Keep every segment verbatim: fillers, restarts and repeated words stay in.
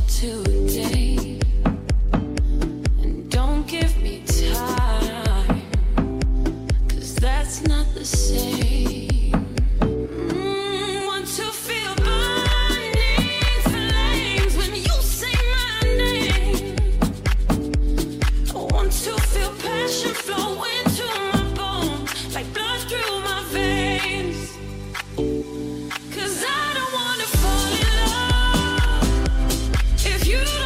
today. And don't give me time, 'cause that's not the same. Mm, want to feel burning flames when you say my name. I want to feel passion flow into my bones, like blood through my veins. 'Cause I don't wanna fall in love if you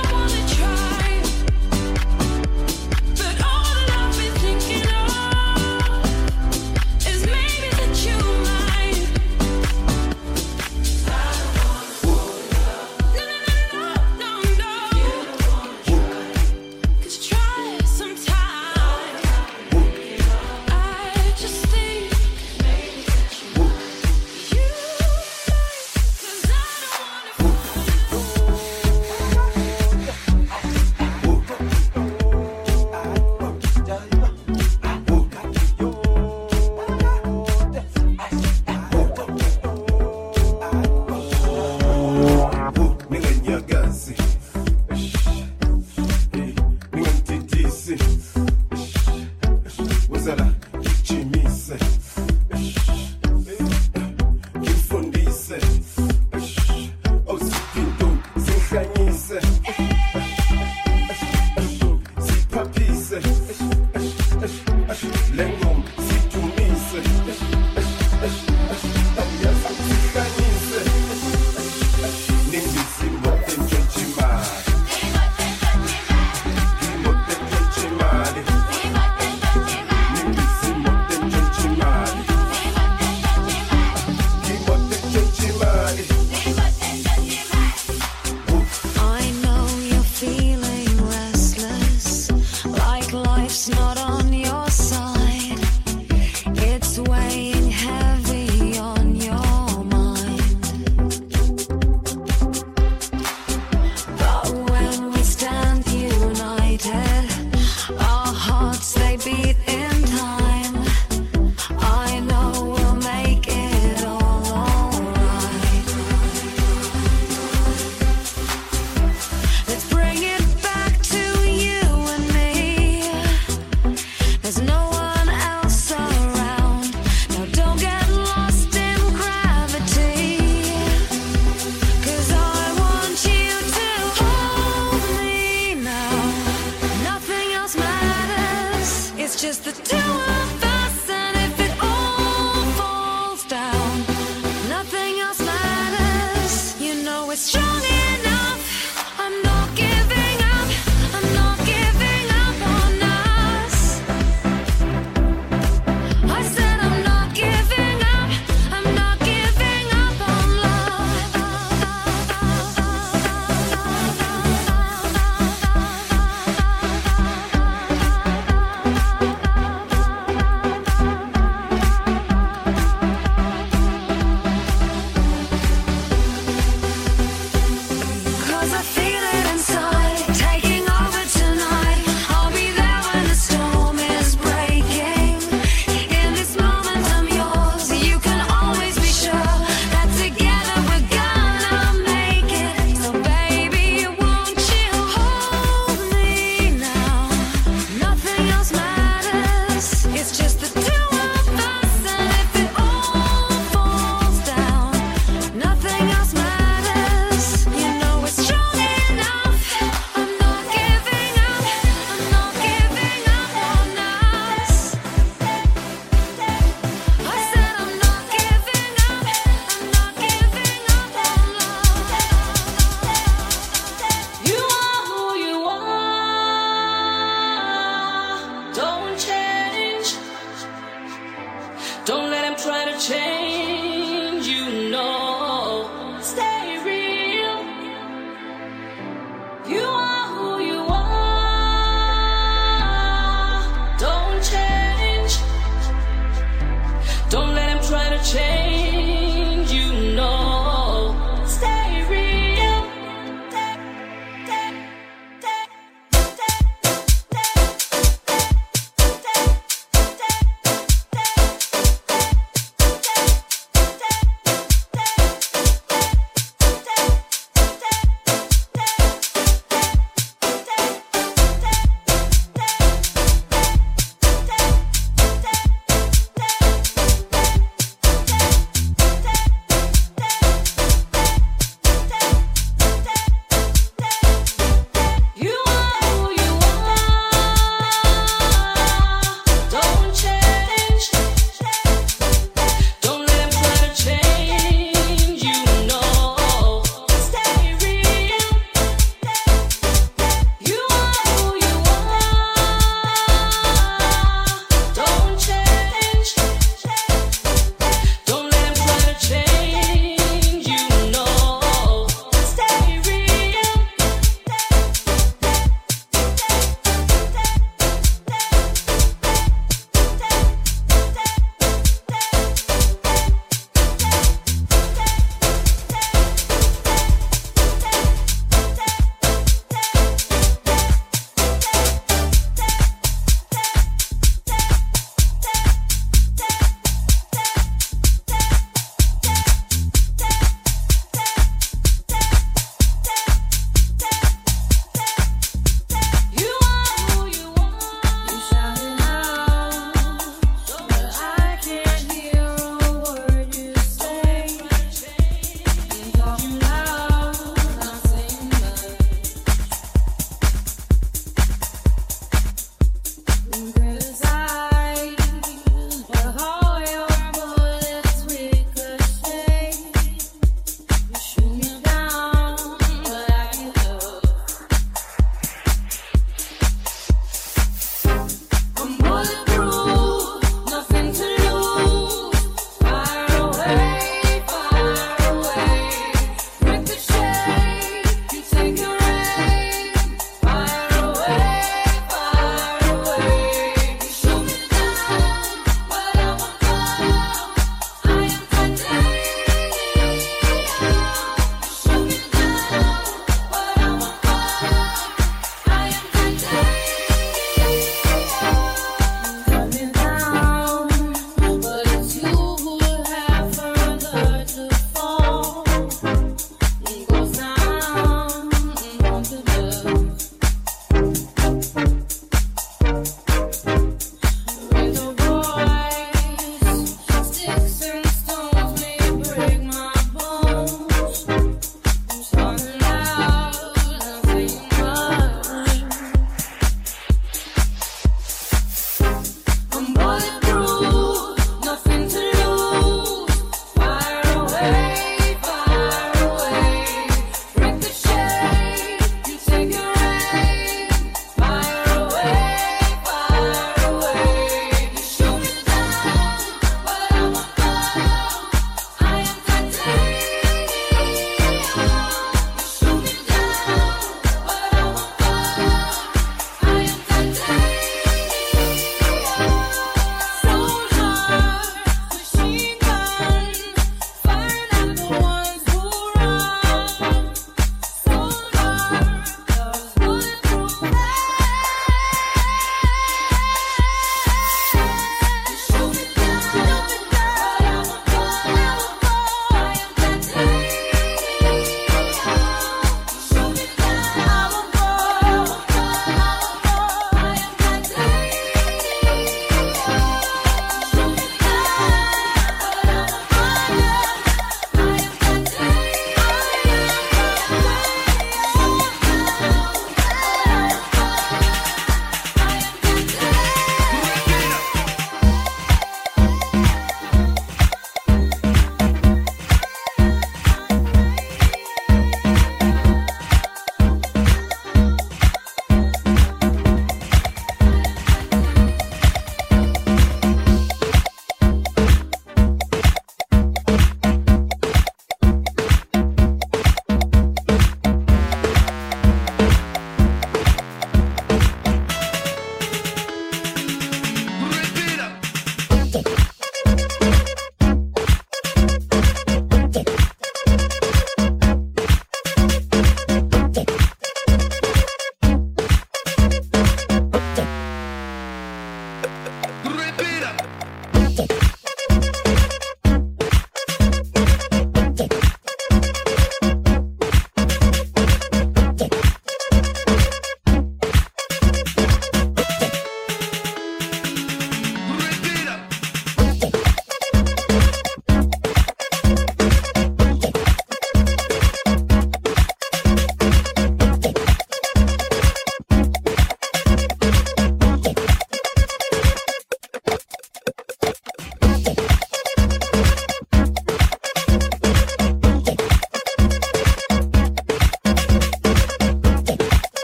Take your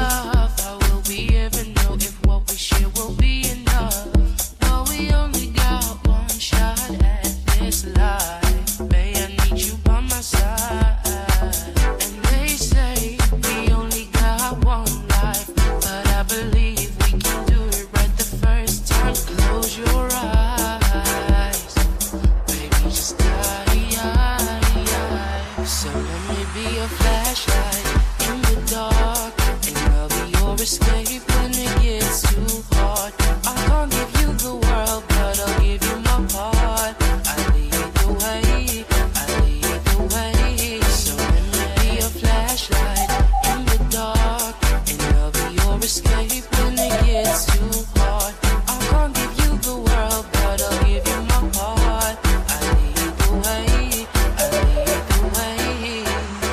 love. How will we ever know if what we share will be enough? No, we only got one shot at this life. Babe, I need you by my side. And they say we only got one life, but I believe we can do it right the first time. Close your eyes, baby, just die. So let me be a flashlight in the dark, and I'll be your escape when it gets too hard. I can't give you the world, but I'll give you my heart. I lead the way, I lead the way. So let me be a flashlight in the dark, and I'll be your escape when it gets too hard. I can't give you the world, but I'll give you my heart. I lead the way, I lead the way.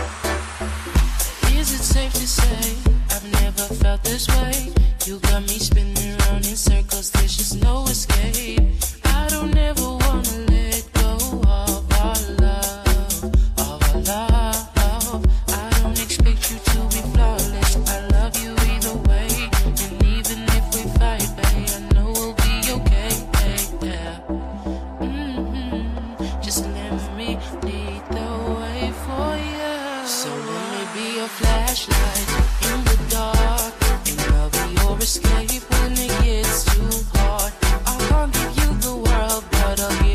Is it safe to say I've never felt this way? You got me spinning around in circles, there's just no escape. I don't ever wanna let go of our love, of our love. I don't expect you to be flawless, I love you either way. And even if we fight, babe, I know we'll be okay, yeah. Mm-hmm. Just let me lead the way for you. So let me be a flashlight in the dark, and I'll be your escape when it gets too hard. I can't give you the world, but I'll give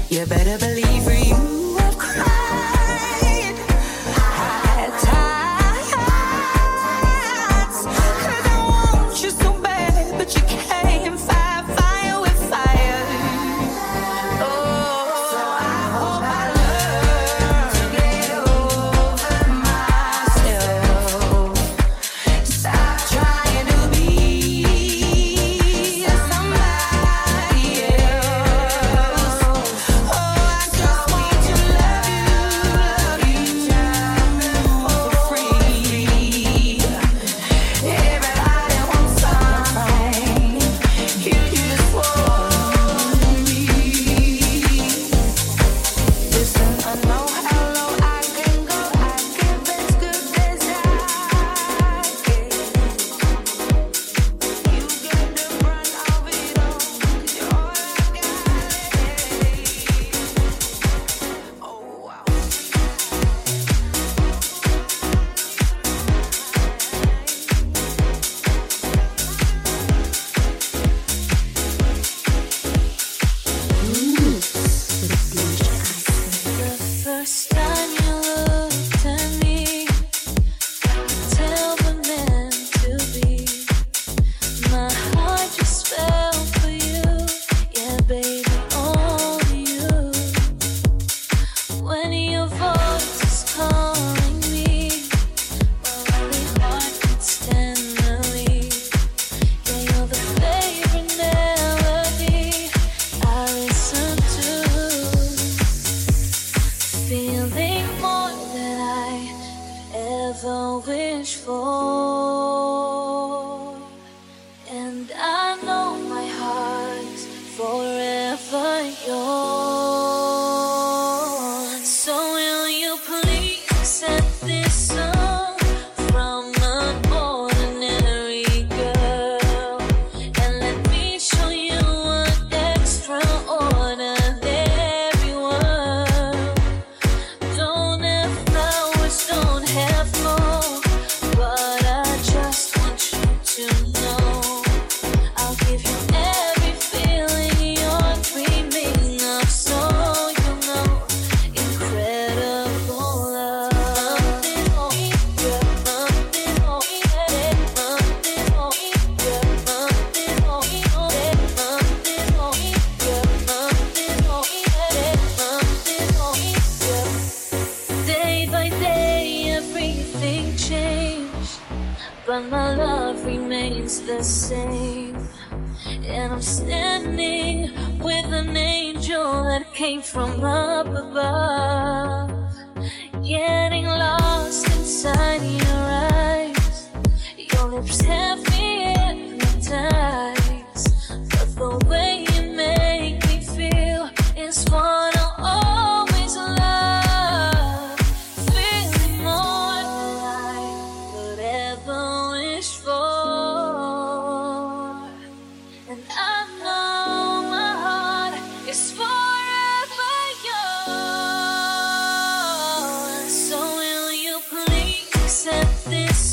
You better believe for you I've cried. Had times, 'cause I want you so bad, but you can't fight fire with fire. Oh, so I hope I learn to get over myself. Stop trying to be somebody else. Oh, I just want to love you, love you for free. Everybody wants something, you just want me. Listen, I know how low I can go. I give as good as I get. You get the brunt of it all, 'cause you're all I got. Oh, wow. The first time you looked at me, I could tell we're meant to be. My heart just fell for you, yeah, baby, only you. When your voice is calling me, my only heart can stand the lead. Yeah, you're the favorite melody I listen to. Feeling more than I ever wished for. And I know my heart's forever yours. So will you please set this song from an ordinary girl, and let me show you an extraordinary world. Don't have flowers, don't have gold, but I just want you to know I'll give you every feeling you're dreaming of, so you know incredible love. Day by day, everything changed, but my love remains the same. And I'm standing with an angel that came from up above, getting lost inside your eyes. Your lips have me hypnotized, but the way you make me feel is what I'll always love. Feeling more than I could ever wish for. And I know my heart is forever yours. So will you please set this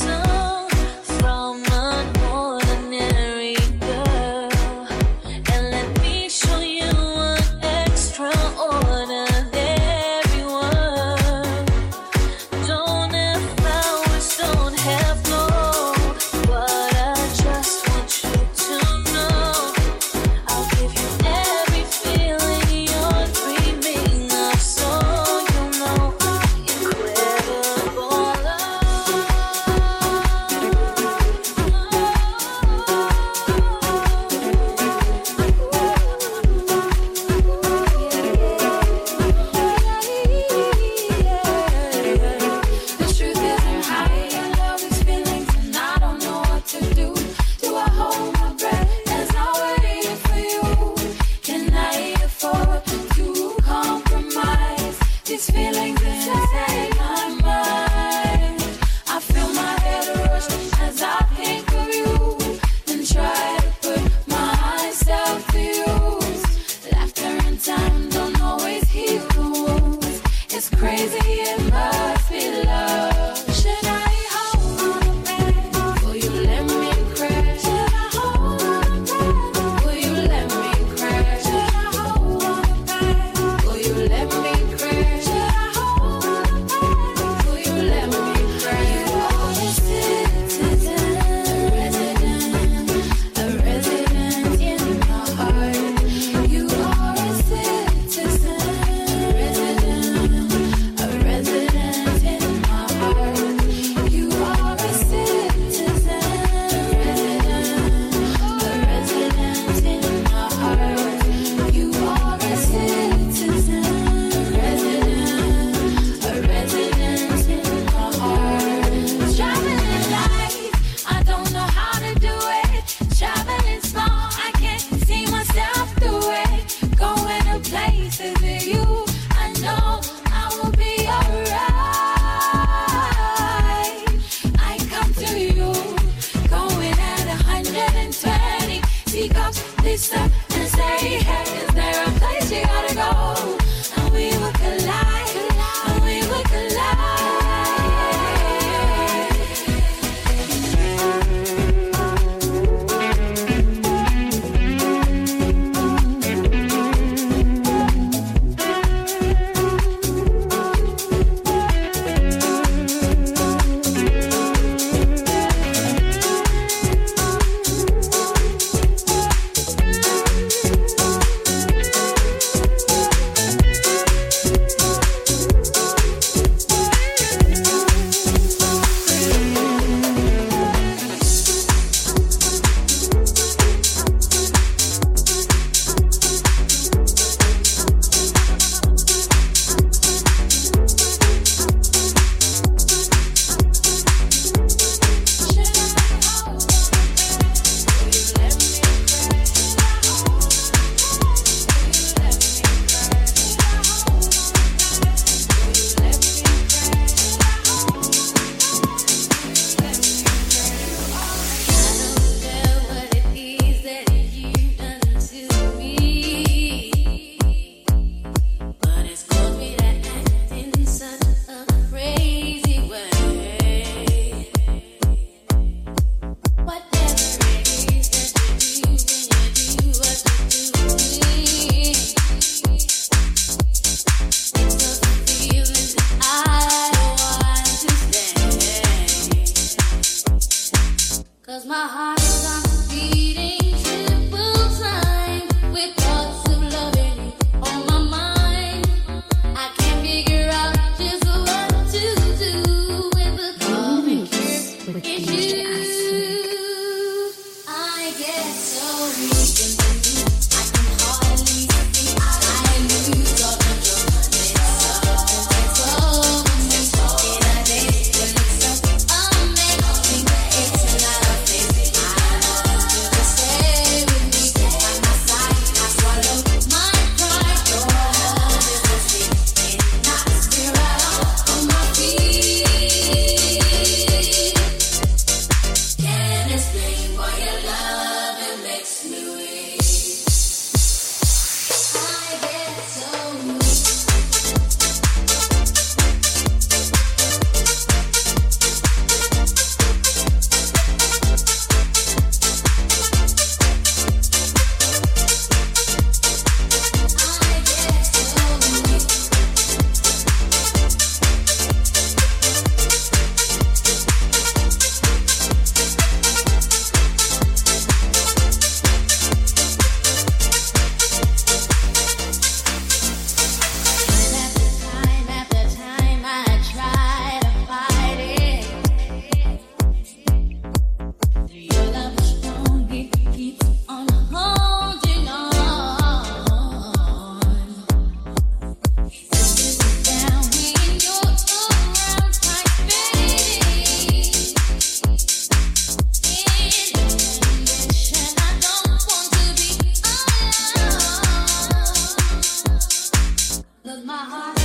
my heart.